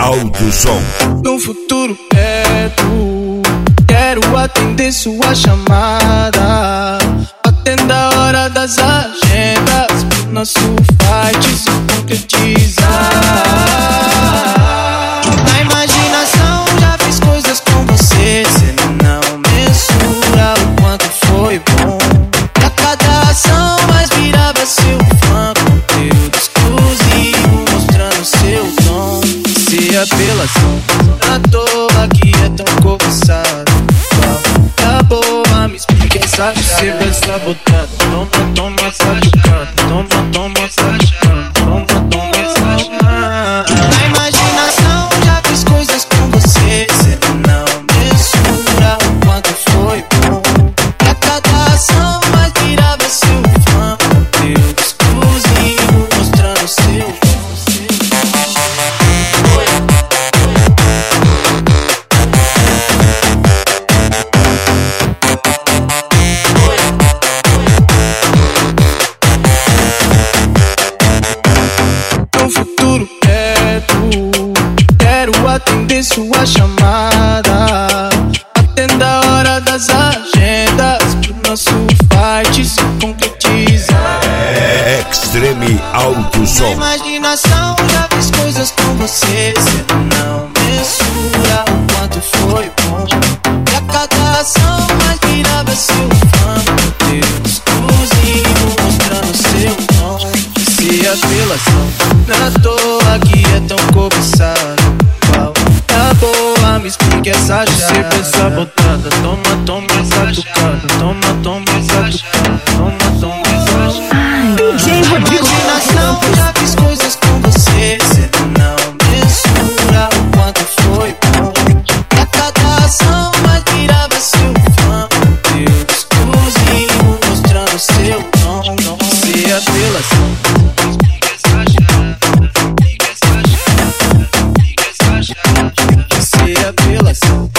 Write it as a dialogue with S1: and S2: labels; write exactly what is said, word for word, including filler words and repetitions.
S1: Alto Som.
S2: No futuro perto, quero atender sua chamada, atenda a hora das agendas, pro nosso fight se concretizar. Na imaginação já fiz coisas com você, cê não mensura o quanto foi bom. A cada ação mais virava seu fã, conteúdo exclusivo mostrando seu dom. Se apelação à toa que é tão cobiçado, tá boa, me explica essa chave. Você vai sabotar, toma, toma essa chupada, toma, toma essa chupada, toma, toma essa chupada. Na imaginação já fiz coisas com você, cê não mensura o quanto foi bom. A cada ação mais virava seu fã, conteúdo exclusivo mostrando seu dom. No futuro perto, quero atender sua chamada, atenda a hora das agendas, pro nosso fight se concretizar.
S1: Extreme Alto
S2: Na
S1: Som.
S2: imaginação já fiz coisas com você, cê não mensura o quanto foi bom. E a cada ação mais virava seu fã, conteúdo exclusivo mostrando seu dom. Se apelação na toa que é tão cobiçado, qual tá boa, me explica essa chave. Você vai sabotada, toma, toma essa tucada, toma, toma essa tucada, toma, toma essa tucada.
S3: D J Rodrigo.
S2: Imaginação já fiz coisas com você, cê não mensura o quanto foi bom. A cada ação mais virava seu fã, conteúdo exclusivo mostrando seu dom. Se apelação, se apelação.